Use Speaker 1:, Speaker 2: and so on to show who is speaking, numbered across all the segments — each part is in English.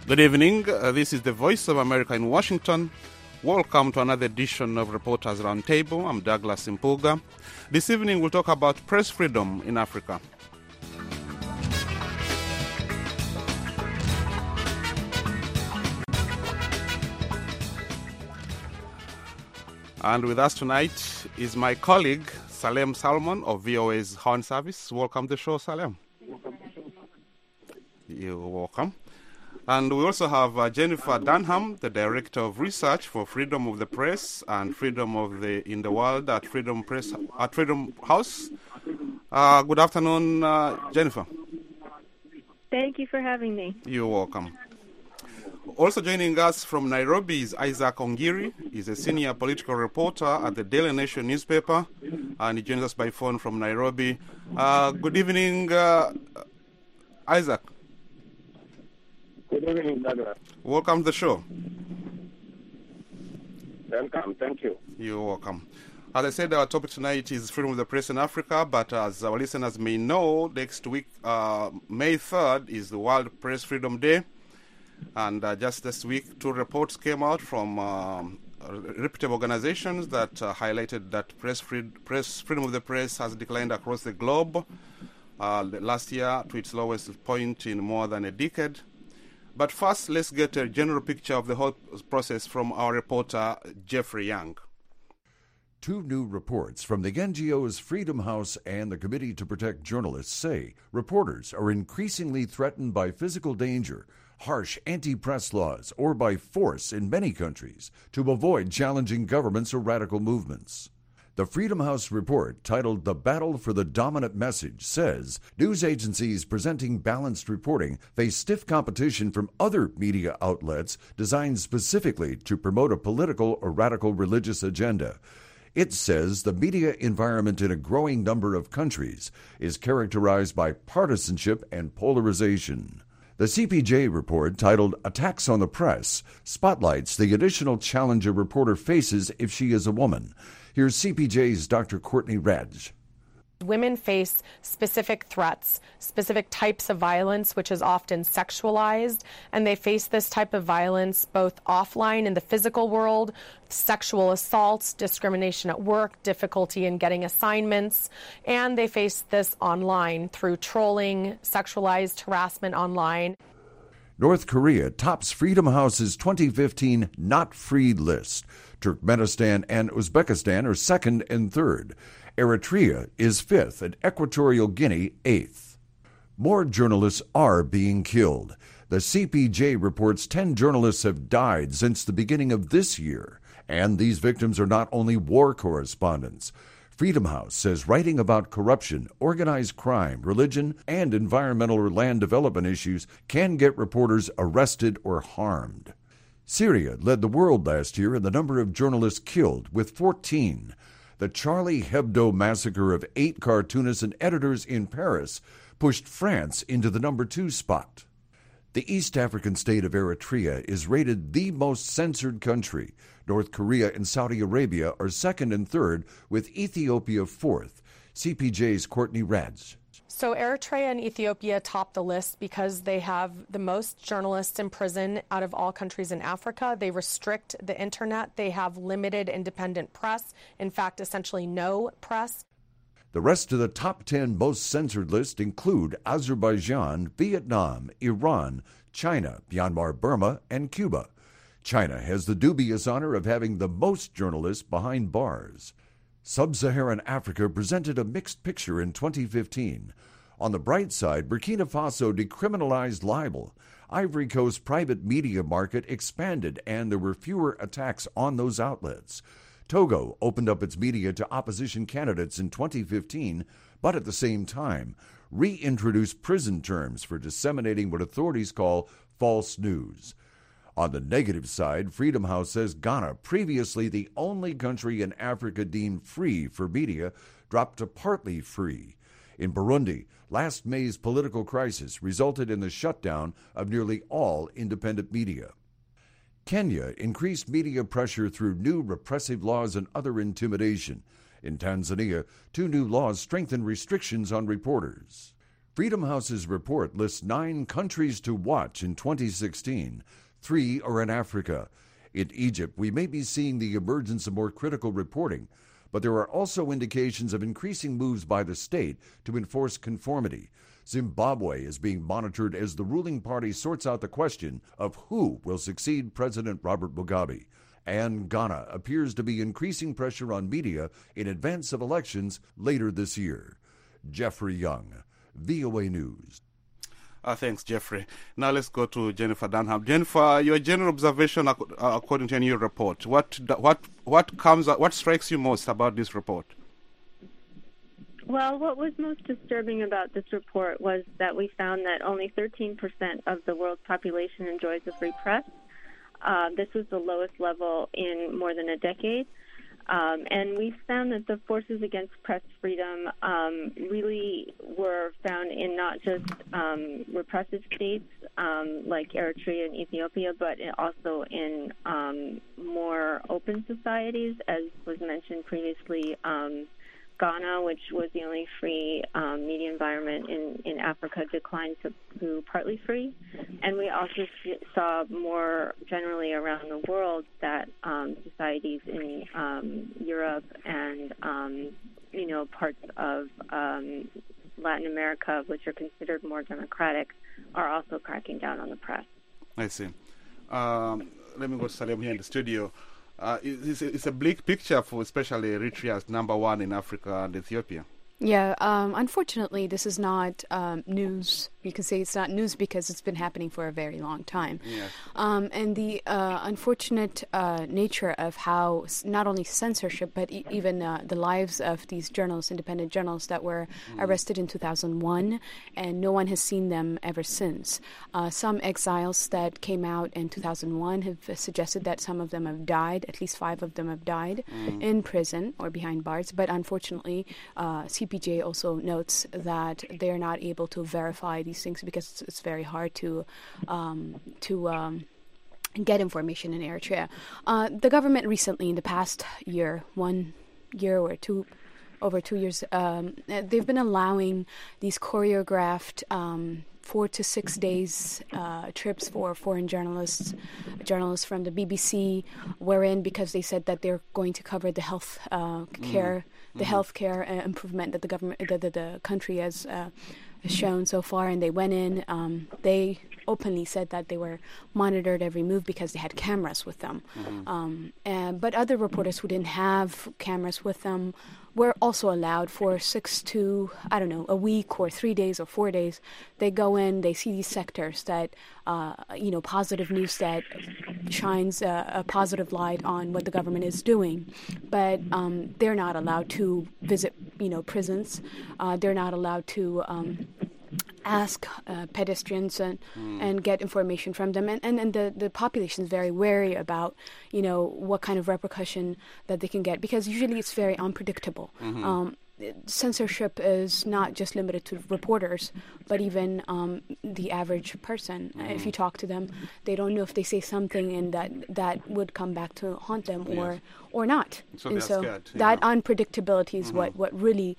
Speaker 1: Good evening. This is the Voice of America in Washington. Welcome to another edition of Reporters Roundtable. I'm Douglas Impuga. This evening we'll talk about press freedom in Africa. And with us tonight is my colleague, Salem Salmon of VOA's Horn Service. Welcome to the show, Salem. You're welcome. And we also have Jennifer Dunham, the Director of Research for Freedom of the Press and Freedom of in the World at Freedom House. Good afternoon, Jennifer.
Speaker 2: Thank you for having me.
Speaker 1: You're welcome. Also joining us from Nairobi is Isaac Ongiri. He's a senior political reporter at the Daily Nation newspaper, and he joins us by phone from Nairobi. Good evening, Isaac.
Speaker 3: Good evening, Douglas.
Speaker 1: Welcome to the show.
Speaker 3: Welcome, thank you.
Speaker 1: You're welcome. As I said, our topic tonight is freedom of the press in Africa, but as our listeners may know, next week, May 3rd, is the World Press Freedom Day. And just this week, two reports came out from reputable organizations that highlighted that freedom of the press has declined across the globe last year to its lowest point in more than a decade. But first, let's get a general picture of the whole process from our reporter, Jeffrey Young.
Speaker 4: Two new reports from the NGOs Freedom House and the Committee to Protect Journalists say reporters are increasingly threatened by physical danger, harsh anti-press laws, or by force in many countries to avoid challenging governments or radical movements. The Freedom House report, titled The Battle for the Dominant Message, says news agencies presenting balanced reporting face stiff competition from other media outlets designed specifically to promote a political or radical religious agenda. It says the media environment in a growing number of countries is characterized by partisanship and polarization. The CPJ report, titled Attacks on the Press, spotlights the additional challenge a reporter faces if she is a woman. Here's CPJ's Dr. Courtney Radge.
Speaker 5: Women face specific threats, specific types of violence, which is often sexualized, and they face this type of violence both offline in the physical world, sexual assaults, discrimination at work, difficulty in getting assignments, and they face this online through trolling, sexualized harassment online.
Speaker 4: North Korea tops Freedom House's 2015 Not Free list. Turkmenistan and Uzbekistan are second and third. Eritrea is fifth and Equatorial Guinea eighth. More journalists are being killed. The CPJ reports 10 journalists have died since the beginning of this year, and these victims are not only war correspondents. Freedom House says writing about corruption, organized crime, religion, and environmental or land development issues can get reporters arrested or harmed. Syria led the world last year in the number of journalists killed, with 14. The Charlie Hebdo massacre of 8 cartoonists and editors in Paris pushed France into the number 2 spot. The East African state of Eritrea is rated the most censored country. North Korea and Saudi Arabia are second and third, with Ethiopia fourth. CPJ's Courtney Radge.
Speaker 5: So Eritrea and Ethiopia top the list because they have the most journalists in prison out of all countries in Africa. They restrict the internet. They have limited independent press. In fact, essentially no press.
Speaker 4: The rest of the top 10 most censored list include Azerbaijan, Vietnam, Iran, China, Myanmar, Burma, and Cuba. China has the dubious honor of having the most journalists behind bars. Sub-Saharan Africa presented a mixed picture in 2015. On the bright side, Burkina Faso decriminalized libel. Ivory Coast's private media market expanded, and there were fewer attacks on those outlets. Togo opened up its media to opposition candidates in 2015, but at the same time, reintroduced prison terms for disseminating what authorities call false news. On the negative side, Freedom House says Ghana, previously the only country in Africa deemed free for media, dropped to partly free. In Burundi, last May's political crisis resulted in the shutdown of nearly all independent media. Kenya increased media pressure through new repressive laws and other intimidation. In Tanzania, 2 new laws strengthen restrictions on reporters. Freedom House's report lists 9 countries to watch in 2016. 3 are in Africa. In Egypt, we may be seeing the emergence of more critical reporting, but there are also indications of increasing moves by the state to enforce conformity. Zimbabwe is being monitored as the ruling party sorts out the question of who will succeed President Robert Mugabe. And Ghana appears to be increasing pressure on media in advance of elections later this year. Jeffrey Young, VOA News.
Speaker 1: Thanks, Jeffrey. Now let's go to Jennifer Dunham. Jennifer, your general observation according to a new report. What strikes you most about this report?
Speaker 2: Well, what was most disturbing about this report was that we found that only 13% of the world's population enjoys a free press. This was the lowest level in more than a decade. And we found that the forces against press freedom really were found in not just repressive states like Eritrea and Ethiopia, but also in more open societies, as was mentioned previously. Ghana, which was the only free media environment in Africa, declined to partly free. And we also saw more generally around the world that societies in Europe and, parts of Latin America, which are considered more democratic, are also cracking down on the press.
Speaker 1: I see. Let me go to Salem here in the studio. It's a bleak picture for especially Eritrea as number 1 in Africa and Ethiopia.
Speaker 6: Yeah, unfortunately, this is not news. You can say it's not news because it's been happening for a very long time.
Speaker 1: Yes.
Speaker 6: And the unfortunate nature of how not only censorship, but even the lives of these journalists, independent journalists that were arrested in 2001, and no one has seen them ever since. Some exiles that came out in 2001 have suggested that some of them have died, at least 5 of them have died in prison or behind bars. But unfortunately, CPJ also notes that they're not able to verify these things because it's very hard to get information in Eritrea. The government recently, in the past year, 1 year or two, over 2 years, they've been allowing these choreographed 4 to 6 days trips for foreign journalists from the BBC, wherein because they said that they're going to cover the health care, the healthcare improvement that the government, the country has shown so far, and they went in. They openly said that they were monitored every move because they had cameras with them. But other reporters who didn't have cameras with them were also allowed for 6 to, a week or 3 days or 4 days. They go in, they see these sectors that, positive news that shines a positive light on what the government is doing. But they're not allowed to visit, prisons. They're not allowed to ask pedestrians and get information from them. And the population is very wary about, what kind of repercussion that they can get, because usually it's very unpredictable. Censorship is not just limited to reporters, but even the average person. If you talk to them, they don't know if they say something and that would come back to haunt them or not.
Speaker 1: So
Speaker 6: and
Speaker 1: they're
Speaker 6: so
Speaker 1: scared,
Speaker 6: that unpredictability is what really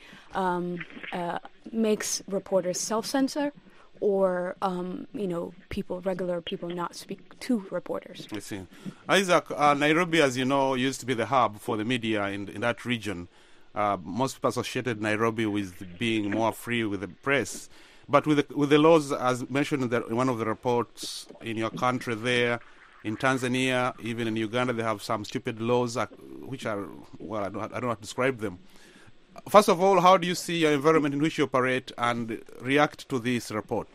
Speaker 6: makes reporters self-censor, or regular people not speak to reporters.
Speaker 1: I see. Isaac, Nairobi, as you know, used to be the hub for the media in that region. Most people associated Nairobi with being more free with the press. But with the laws, as mentioned in one of the reports, in your country there, in Tanzania, even in Uganda, they have some stupid laws which are, I don't know how to describe them. First of all, how do you see your environment in which you operate and react to this report?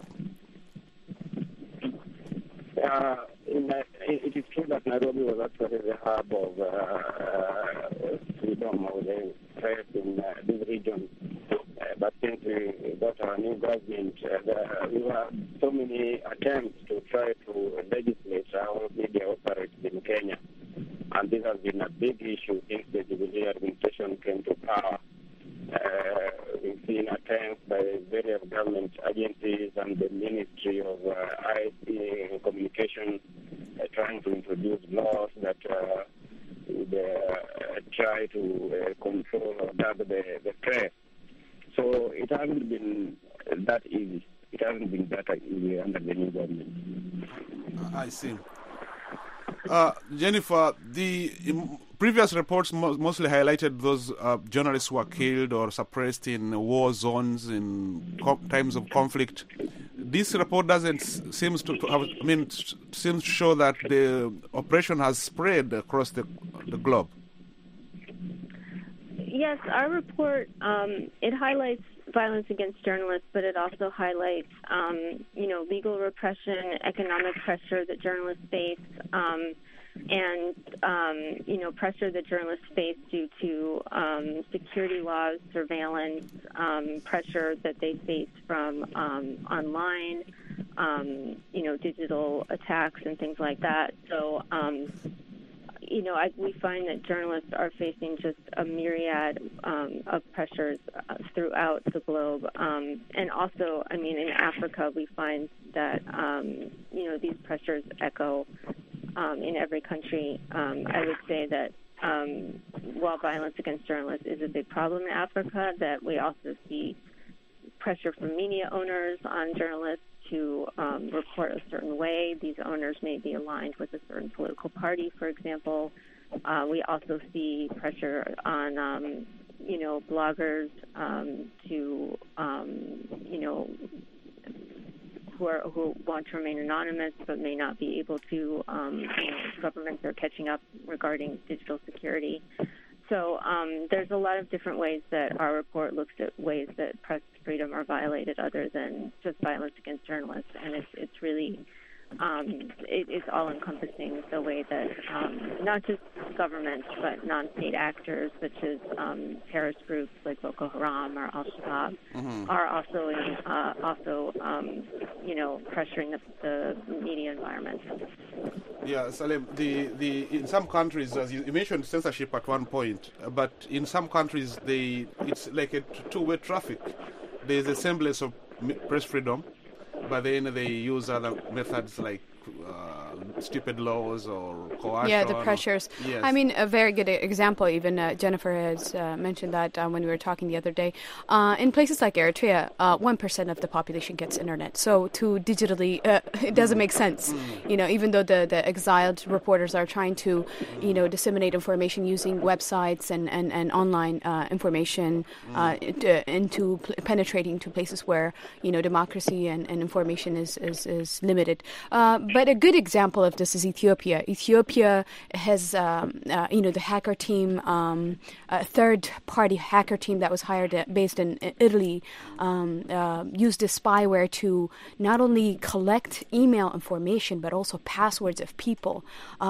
Speaker 3: It is true that Nairobi was actually the hub of freedom of the press in this region. But since we got our new government, we had so many attempts to try to legislate how media operates in Kenya. And this has been a big issue since the Jubilee administration came to power. We've seen attempts by various government agencies and the Ministry of IT and Communication trying to introduce laws that would try to control or gag the press. So it hasn't been that easy. It hasn't been that easy under the new government.
Speaker 1: I see. Jennifer, the previous reports mostly highlighted those journalists who were killed or suppressed in war zones in times of conflict. This report seems to show that the oppression has spread across the globe.
Speaker 2: Yes, our report, it highlights violence against journalists, but it also highlights, legal repression, economic pressure that journalists face, and pressure that journalists face due to security laws, surveillance, pressure that they face from online, digital attacks and things like that. So, we find that journalists are facing just a myriad of pressures throughout the globe. And also, in Africa, we find that, these pressures echo in every country. I would say that while violence against journalists is a big problem in Africa, that we also see pressure from media owners on journalists to report a certain way. These owners may be aligned with a certain political party, for example. We also see pressure on, bloggers to, who want to remain anonymous but may not be able to. Governments are catching up regarding digital security. So there's a lot of different ways that our report looks at ways that press freedom are violated other than just violence against journalists. And it's really, it's all-encompassing the way that not just governments but non-state actors such as terrorist groups like Boko Haram or Al-Shabaab are also pressuring the media environment.
Speaker 1: Yeah, Salem, in some countries, as you mentioned censorship at one point, but in some countries it's like a two-way traffic. There's a semblance of press freedom, but then they use other methods like stupid laws or coercion.
Speaker 6: Yeah, the pressures.
Speaker 1: Yes.
Speaker 6: A very good example, even Jennifer has mentioned that when we were talking the other day. In places like Eritrea, 1% of the population gets internet. So to digitally, it doesn't make sense. Even though the exiled reporters are trying to, disseminate information using websites and online information into penetrating to places where, democracy and information is limited. But a good example of this is Ethiopia. Ethiopia has, the hacker team, a third-party hacker team that was hired based in Italy, used this spyware to not only collect email information but also passwords of people,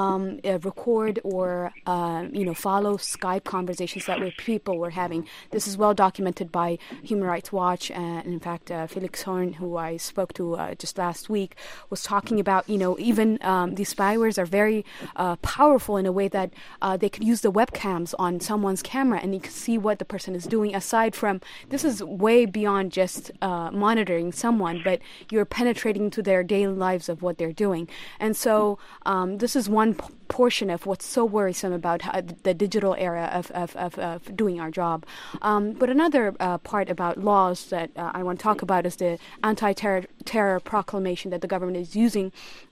Speaker 6: record or follow Skype conversations that people were having. This is well documented by Human Rights Watch, and in fact, Felix Horn, who I spoke to just last week, was talking about even these spywares are very powerful in a way that they could use the webcams on someone's camera and you can see what the person is doing. Aside from, this is way beyond just monitoring someone, but you're penetrating into their daily lives of what they're doing. And so this is one portion of what's so worrisome about the digital era of doing our job. But another part about laws that I want to talk about is the anti-terror proclamation that the government is using.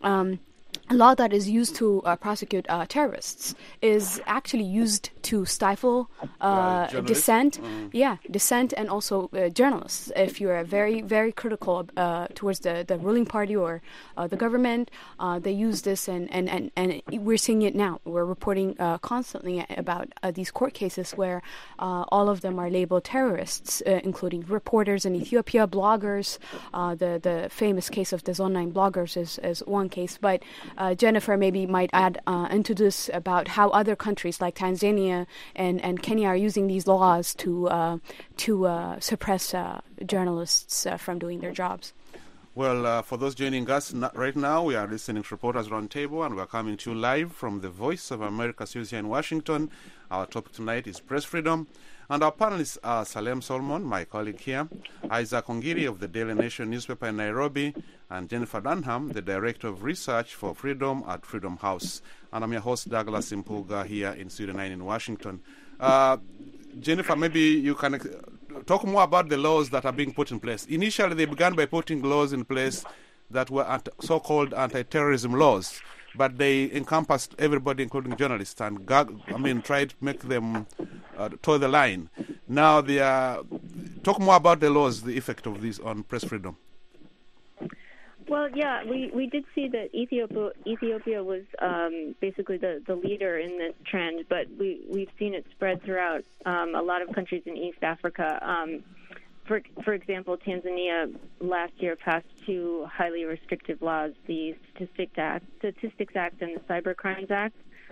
Speaker 6: A law that is used to prosecute terrorists is actually used to stifle dissent. Dissent and also journalists. If you're very, very critical towards the ruling party or the government, they use this, and we're seeing it now. We're reporting constantly about these court cases where all of them are labeled terrorists, including reporters in Ethiopia, bloggers. The famous case of the Zone 9 bloggers is one case, but Jennifer maybe might add into this about how other countries like Tanzania and Kenya are using these laws to suppress journalists from doing their jobs.
Speaker 1: Well, for those joining us right now, we are listening to Reporters Roundtable, and we are coming to you live from the Voice of America studios here in Washington. Our topic tonight is press freedom. And our panelists are Salem Solomon, my colleague here, Isaac Ongiri of the Daily Nation newspaper in Nairobi, and Jennifer Dunham, the Director of Research for Freedom at Freedom House. And I'm your host, Douglas Impuga, here in Studio 9 in Washington. Jennifer, maybe you can talk more about the laws that are being put in place. Initially, they began by putting laws in place that were so-called anti-terrorism laws, but they encompassed everybody, including journalists, and tried to make them toe the line. Now, they are talk more about the laws, the effect of these on press freedom.
Speaker 2: Well, yeah, we did see that Ethiopia was basically the leader in this trend, but we've seen it spread throughout a lot of countries in East Africa. For example, Tanzania last year passed two highly restrictive laws, the Statistics Act and the Cybercrimes Act.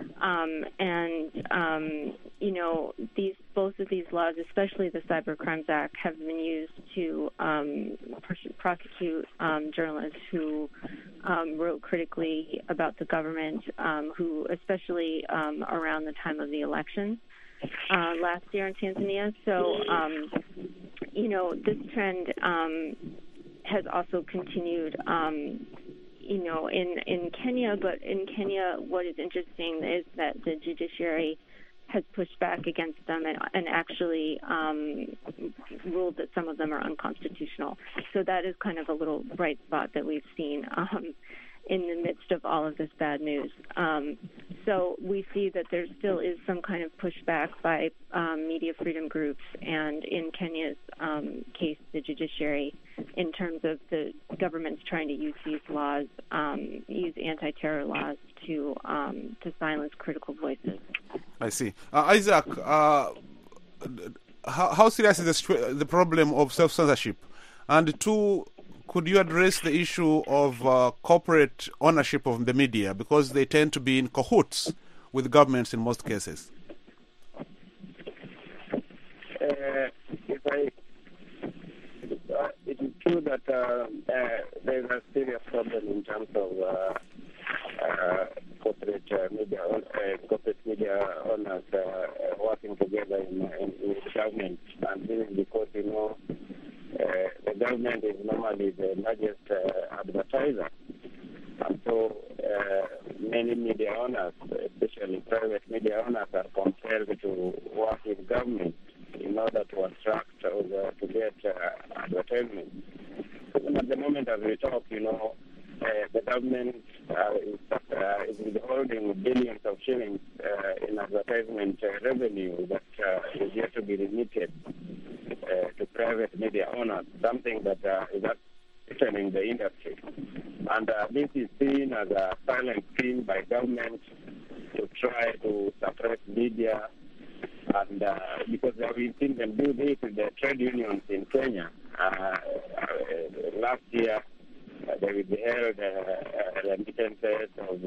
Speaker 2: Both of these laws, especially the Cybercrimes Act, have been used to prosecute journalists who wrote critically about the government, who especially around the time of the election last year in Tanzania. So, this trend has also continued. In Kenya, but in Kenya, what is interesting is that the judiciary has pushed back against them and actually ruled that some of them are unconstitutional. So that is kind of a little bright spot that we've seen in the midst of all of this bad news. So we see that there still is some kind of pushback by media freedom groups, and in Kenya's case, the judiciary, in terms of the government's trying to use these laws, use anti-terror laws to silence critical voices.
Speaker 1: I see. Isaac, how serious is the problem of self-censorship? And two, could you address the issue of corporate ownership of the media, because they tend to be in cahoots with governments in most cases?
Speaker 3: It is true that there is a serious problem in terms of corporate media owners working together in government, and this is because the government is normally the largest advertiser, and so many media owners, especially private media owners, are compelled to work with government in order to attract or to get advertisement. Even at the moment as we talk, the government is withholding billions of shillings in advertisement revenue that is yet to be remitted to private media owners, something that is threatening the industry. And this is seen as a silent scheme by government to try to suppress media. And because we've seen them do this with the trade unions in Kenya. Last year, they withheld remittances of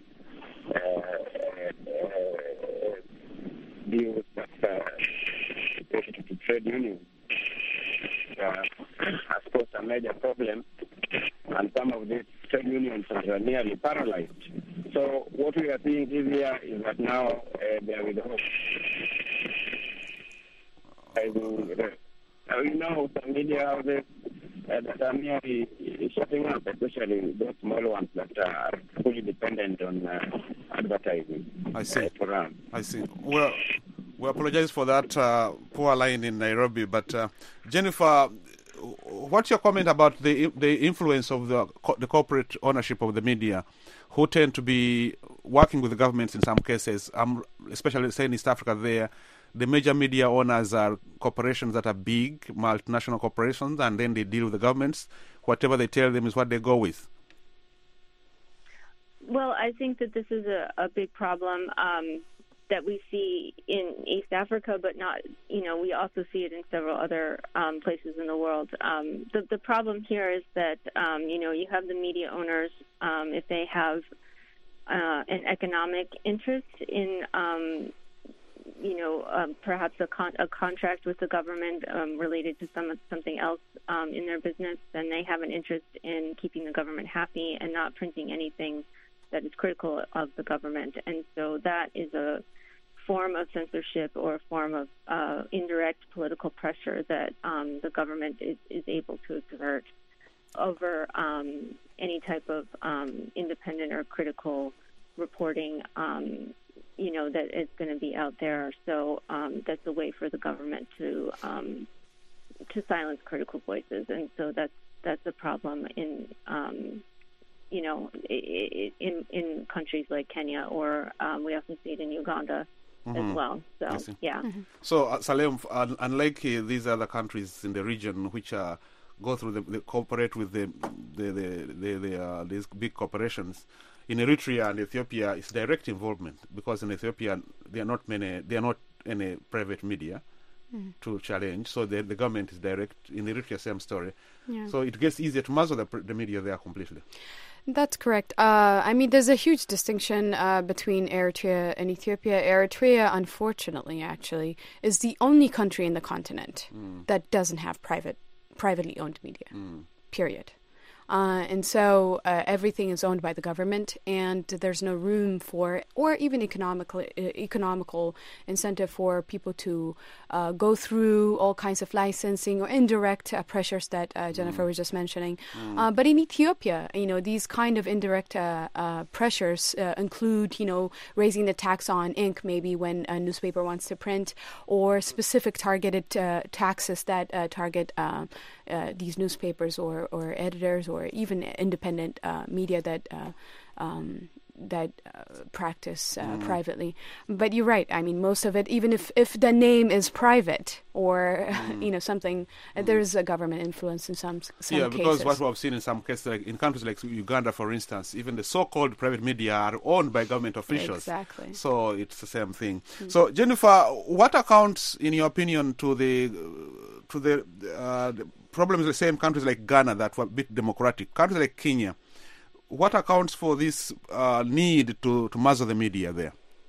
Speaker 3: deals that to trade unions. Has caused a major problem, and some of these trade unions are nearly paralyzed. So what we are seeing this year is that now they are with hope. We know some media houses that are nearly shutting up, especially those small ones that are fully dependent on advertising.
Speaker 1: I see.
Speaker 3: I
Speaker 1: see. Well, we apologize for that poor line in Nairobi, but Jennifer, what's your comment about the influence of the corporate ownership of the media, who tend to be working with the governments in some cases, especially say in East Africa there? The major media owners are corporations that are big, multinational corporations, and then they deal with the governments. Whatever they tell them is what they go with.
Speaker 2: Well, I think that this is a big problem that we see in East Africa, but not, we also see it in several other places in the world. The problem here is that, you have the media owners, if they have an economic interest in perhaps a contract with the government related to something else in their business, then they have an interest in keeping the government happy and not printing anything that is critical of the government. And so that is a form of censorship or a form of indirect political pressure that the government is able to exert over any type of independent or critical reporting that is going to be out there. So that's a way for the government to silence critical voices, and so that's a problem in in countries like Kenya, or we also see it in Uganda as well. So yeah.
Speaker 1: So Salem, unlike these other countries in the region which go through the cooperate with these big corporations, in Eritrea and Ethiopia, it's direct involvement, because in Ethiopia there are not any private media to challenge. So the government is direct. In Eritrea, same story.
Speaker 6: Yeah.
Speaker 1: So it gets easier to muzzle the media there completely.
Speaker 6: That's correct. I mean, there's a huge distinction between Eritrea and Ethiopia. Eritrea, unfortunately, actually, is the only country in the continent that doesn't have privately owned media, period. And so everything is owned by the government, and there's no room for, or even economical incentive for people to go through all kinds of licensing or indirect pressures that Jennifer was just mentioning. But in Ethiopia, these kind of indirect pressures include, raising the tax on ink maybe when a newspaper wants to print, or specific targeted taxes that target these newspapers or editors or even independent media that practice privately. But you're right. I mean, most of it, even if the name is private or something, there's a government influence in some
Speaker 1: yeah,
Speaker 6: cases.
Speaker 1: because what we've seen in some cases, like in countries like Uganda, for instance, even the so-called private media are owned by government officials.
Speaker 6: Exactly.
Speaker 1: So it's the same thing. So Jennifer, what accounts, in your opinion, to the problems the same countries like Ghana that were a bit democratic, countries like Kenya? What accounts for this need to muzzle the media there?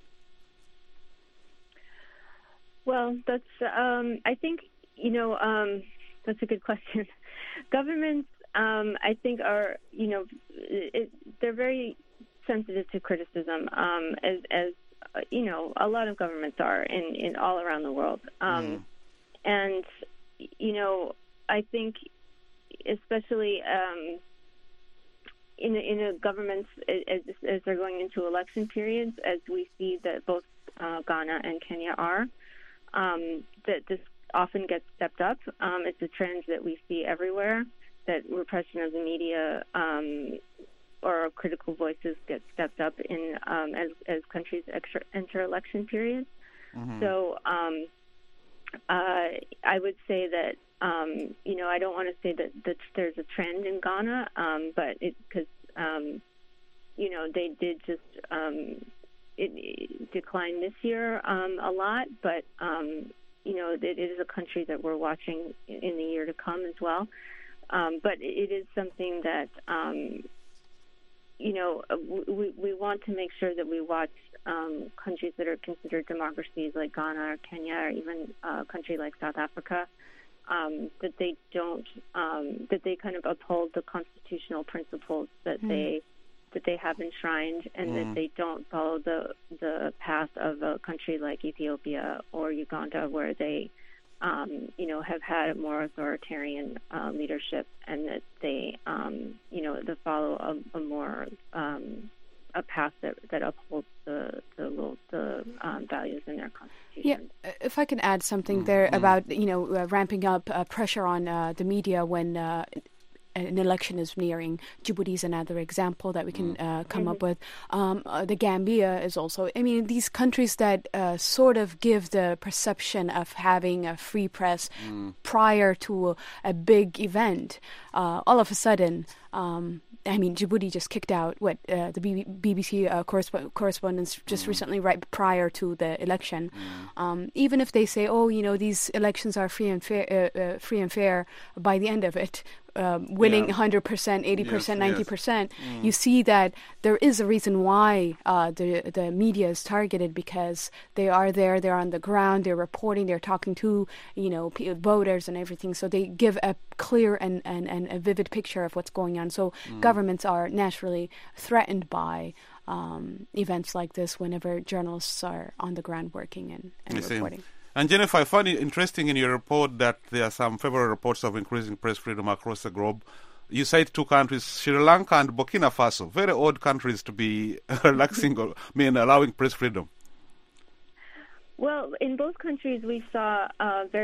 Speaker 2: Well, that's I think that's a good question. Governments, I think, are they're very sensitive to criticism, as a lot of governments are in all around the world, and I think especially in governments as they're going into election periods, as we see that both Ghana and Kenya are, that this often gets stepped up. It's a trend that we see everywhere, that repression of the media or critical voices get stepped up in as countries enter election periods. So I would say that I don't want to say that there's a trend in Ghana, but because they did just it declined this year a lot, but it is a country that we're watching in the year to come as well. But it is something that we want to make sure that we watch countries that are considered democracies like Ghana or Kenya, or even a country like South Africa, that they don't that they kind of uphold the constitutional principles that they have enshrined, and that they don't follow the path of a country like Ethiopia or Uganda, where they have had a more authoritarian leadership, and that they they follow a more a path that upholds the values in their constitution.
Speaker 6: Yeah, if I can add something there about ramping up pressure on the media when an election is nearing. Djibouti is another example that we can come up with. The Gambia is also. I mean, these countries that sort of give the perception of having a free press prior to a big event. All of a sudden, Djibouti just kicked out the BBC correspondents just recently, right prior to the election. Even if they say, these elections are free and fair, by the end of it, winning 100%, 80%, 90%, you see that there is a reason why the media is targeted, because they are there, they're on the ground, they're reporting, they're talking to voters and everything, so they give a clear and a vivid picture of what's going on. So governments are naturally threatened by events like this whenever journalists are on the ground working and reporting.
Speaker 1: And Jennifer, I found it interesting in your report that there are some favorable reports of increasing press freedom across the globe. You cite two countries, Sri Lanka and Burkina Faso, very odd countries to be allowing press freedom.
Speaker 2: Well, in both countries we saw very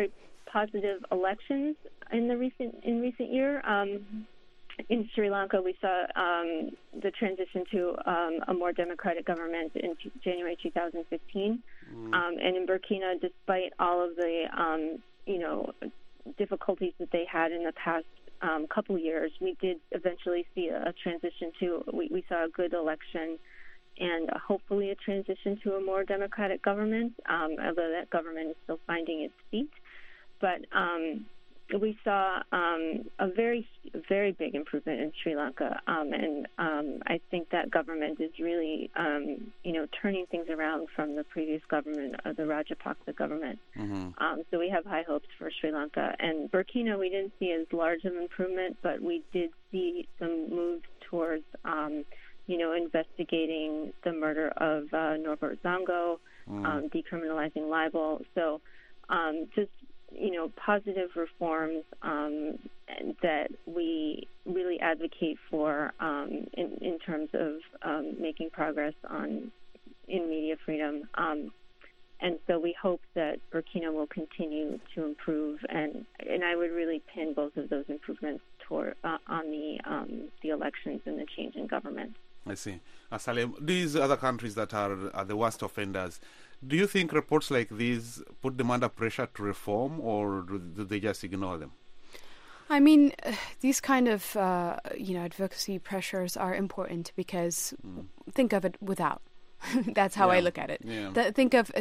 Speaker 2: positive elections in recent year. In Sri Lanka, we saw the transition to a more democratic government in January 2015. And in Burkina, despite all of the difficulties that they had in the past couple years, we did eventually see a transition to. We saw a good election, and hopefully a transition to a more democratic government, although that government is still finding its feet. But we saw a very, very big improvement in Sri Lanka, and I think that government is really, turning things around from the previous government, the Rajapaksa government. So we have high hopes for Sri Lanka. And Burkina, we didn't see as large of an improvement, but we did see some moves towards investigating the murder of Norbert Zongo, decriminalizing libel. So just, positive reforms that we really advocate for in terms of making progress in media freedom. And so we hope that Burkina will continue to improve, and I would really pin both of those improvements on the elections and the change in government.
Speaker 1: I see. Salem, these other countries that are the worst offenders, do you think reports like these put them under pressure to reform, or do they just ignore them?
Speaker 6: I mean, these kind of advocacy pressures are important because think of it without. That's how I look at it. Yeah. Think of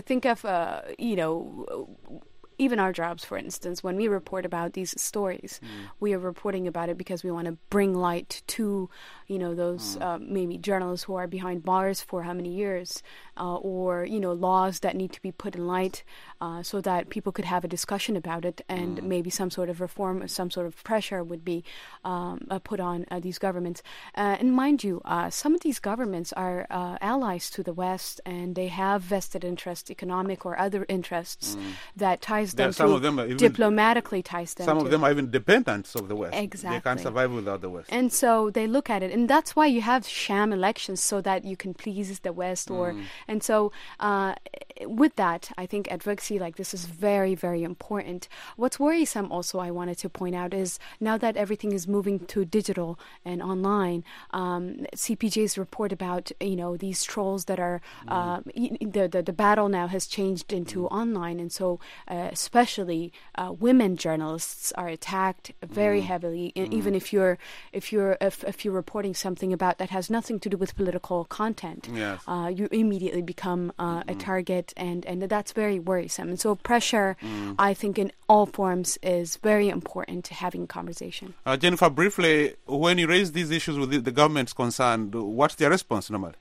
Speaker 6: even our jobs, for instance, when we report about these stories, we are reporting about it because we want to bring light to, those maybe journalists who are behind bars for how many years, or, laws that need to be put in light so that people could have a discussion about it, and maybe some sort of reform or some sort of pressure would be put on these governments. And mind you, some of these governments are allies to the West, and they have vested interests, economic or other interests, that ties them to, diplomatically ties them to.
Speaker 1: Some of them are even dependents of the West.
Speaker 6: Exactly.
Speaker 1: They can't survive without the West.
Speaker 6: And so they look at it, and that's why you have sham elections, so that you can please the West. And so with that, I think advocacy like this is very, very important. What's worrisome also, I wanted to point out, is now that everything is moving to digital and online, CPJ's report about, these trolls that are, the battle now has changed into online, and so especially women journalists are attacked very heavily. Even if you're reporting something about that has nothing to do with political content, you immediately become a target, and that's very worrisome. And so pressure, I think, in all forms is very important to having conversation.
Speaker 1: Jennifer, briefly, when you raise these issues with the government's concerned, what's their response normally?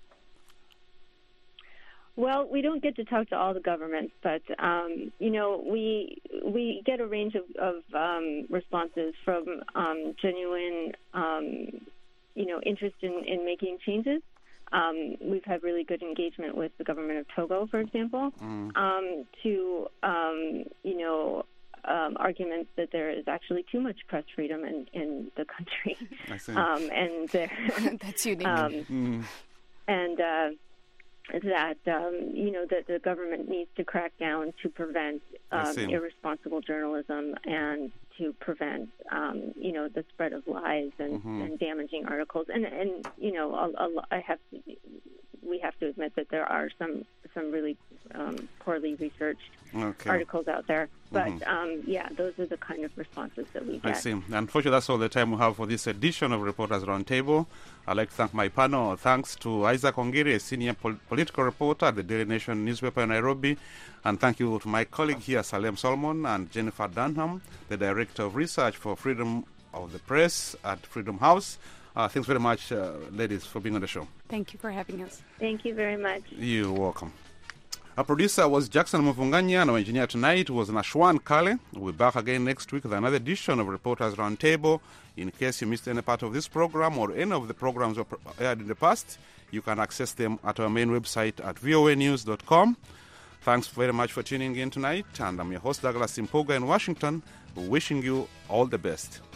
Speaker 2: Well, we don't get to talk to all the governments, but we get a range of responses from genuine interest in making changes. We've had really good engagement with the government of Togo, for example, to arguments that there is actually too much press freedom in the country.
Speaker 1: I see.
Speaker 2: And
Speaker 6: that's unique.
Speaker 2: And that that the government needs to crack down to prevent irresponsible journalism and to prevent the spread of lies and damaging articles. And we have to admit that there are some really poorly researched articles out there. But those are the kind of responses that we get.
Speaker 1: I see. Unfortunately, that's all the time we have for this edition of Reporters Roundtable. I'd like to thank my panel. Thanks to Isaac Ongiri, a senior political reporter at the Daily Nation newspaper in Nairobi. And thank you to my colleague here, Salem Solomon, and Jennifer Dunham, the Director of Research for Freedom of the Press at Freedom House. Thanks very much, ladies, for being on the show.
Speaker 6: Thank you for having us.
Speaker 2: Thank you very much.
Speaker 1: You're welcome. Our producer was Jackson Mufunganya, and our engineer tonight was Nashwan Kale. We'll be back again next week with another edition of Reporters Roundtable. In case you missed any part of this program or any of the programs aired in the past, you can access them at our main website at voanews.com. Thanks very much for tuning in tonight, and I'm your host, Douglas Impoga in Washington, wishing you all the best.